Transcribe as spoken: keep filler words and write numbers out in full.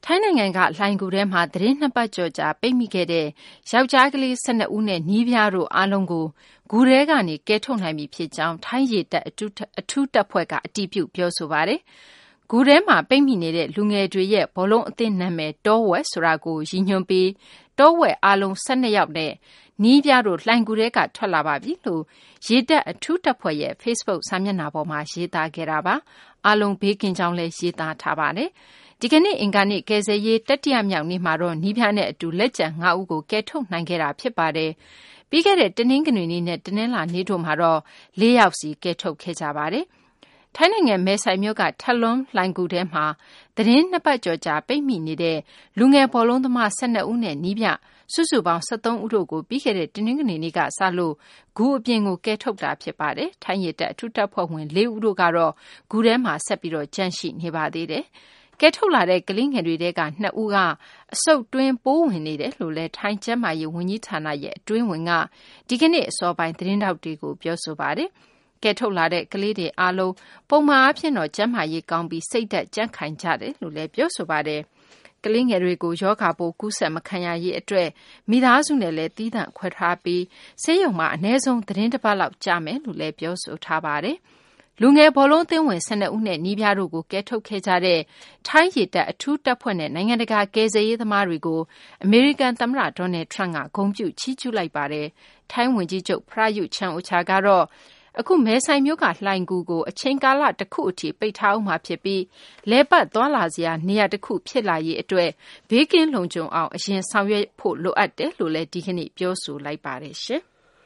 ထိုင်းနိုင်ငံကလှိုင်ကူထဲမှာသတင်းနှစ်ပတ်ကျော်ကြာပိတ်မိခဲ့တဲ့ယောက်ျားကလေး၁၂ဦးနဲ့နီးပြားတို့အားလုံးကိုဂူထဲကနေကယ်ထုတ်နိုင်ပြီဖြစ်ကြောင်းထိုင်းရေတပ်အထူးအထူးတပ်ဖွဲ့ကအတည်ပြုပြောဆိုပါတယ်။ဂူထဲမှာပိတ်မိနေတဲ့လူငယ်တွေရဲ့ဘောလုံးအသင်းနာမည်တောဝက်ဆိုတာကိုရည်ညွှန်းပြီးတောဝက်အားလုံး၁၂ယောက်နဲ့နီးပြားတို့လှိုင်ကူထဲကထွက်လာပါပြီလို့ရေတပ်အထူးတပ်ဖွဲ့ရဲ့ Facebook စာမျက်နှာပေါ်မှာရေးသားခဲ့တာပါ။အားလုံးဘေးကင်းကြောင်းလည်းရေးသားထားပါတယ်။ဒီကနေ့အင်္ဂါနေ့ကယ်ဆယ်ရေးတတိယမြောက်နေ့မှာတော့နီးပြားနဲ့အတူလက်ကျန်၅ဦးကိုကယ်ထုတ်နိုင်ခဲ့တာဖြစ်ပါတယ်။ပြီးခဲ့တဲ့တနင်္ဂနွေနေ့နဲ့တနင်္လာနေ့တို့မှာတော့၄ယောက်စီကယ်ထုတ်ခဲ့ကြပါတယ်။ထိုင်းနိုင်ငံမဲဆိုင်မြို့ကထလွန်းလှိုင်ကူထဲမှာသတင်းနှစ်ပတ်ကျော်ကြာပိတ်မိနေတဲ့လူငယ်ဘောလုံးသမား၁၂ဦးနဲ့နီးပြစုစုပေါင်း၁၃ဦးတို့ကိုပြီးခဲ့တဲ့တနင်္ဂနွေနေ့ကစလို့ဂူအပြင်ကိုကယ်ထုတ်တာဖြစ်ပါတယ်။ထိုင်းရေတပ်အထူးတပ်ဖွဲ့ဝင်၄ဦးတို့ကတော့ဂူထဲမှာဆက်ပြီးတော့ကျန်ရှိနေပါသေးတယ်။ကဲထုတ်လာတဲ့ကလေးငယ်တွေတဲကနှစ်ဦးကအဆုတ်တွင်းပိုးဝင်နေတယ်လို့လည်းထိုင်းကျန်းမာရေးဝန်ကြီးဌာနရဲ့အတွင်းဝင်ကဒီကနေ့အစောပိုင်းသတင်းတောက်တွေကိုပြောဆိုပါတယ်။ကဲထုတ်လာတဲ့ကလေးတွေအားလုံးပုံမှန်အားဖြင့်တော့ကျန်းမာရေးကောင်းပြီးစိတ်သက်ကြံ့ခိုင်ကြတယ်လို့လည်းပြောဆိုပါတယ်။ကလေးငယ်တွေကိုယောဂါပိုးကူးစက်မခံရရေးအတွက်မိသားစုနဲ့လည်းတီးသန့်ခွဲထားပြီးဆေးရုံမှာအနည်းဆုံးသတင်းတစ်ပတ်လောက်ကြာမယ်လို့လည်းပြောဆိုထားပါတယ်။လူငယ်ဘောလုံးအသင်းဝင်၁၂ဦးနဲ့နီးပြားတို့ကိုကယ်ထုတ်ခဲ့ကြတဲ့ထိုင်းရေတပ်အထူးတပ်ဖွဲ့နဲ့နိုင်ငံတကာကယ်ဆယ်ရေးသမားတွေကိုအမေရိကန်သမ္မတဒေါ်နယ်ထရန့်ကဂုဏ်ပြုချီးကျူးလိုက်ပါတယ်။ထိုင်းဝန်ကြီးချုပ်ပရာယုချန်အိုချာကတော့အခုမဲဆိုင်မြို့ကလှိုင်ကူကိုအချိန်ကာလတစ်ခုအထိပိတ်ထားအောင်မှာဖြစ်ပြီးလဲပတ်သွားလာစရာနေရာတစ်ခုဖြစ်လာရေးအတွက်ဘေးကင်းလုံခြုံအောင်အရင်ဆောင်ရွက်ဖို့လိုအပ်တယ်လို့လည်းဒီကနေ့ပြောဆိုလိုက်ပါတယ်ရှင်။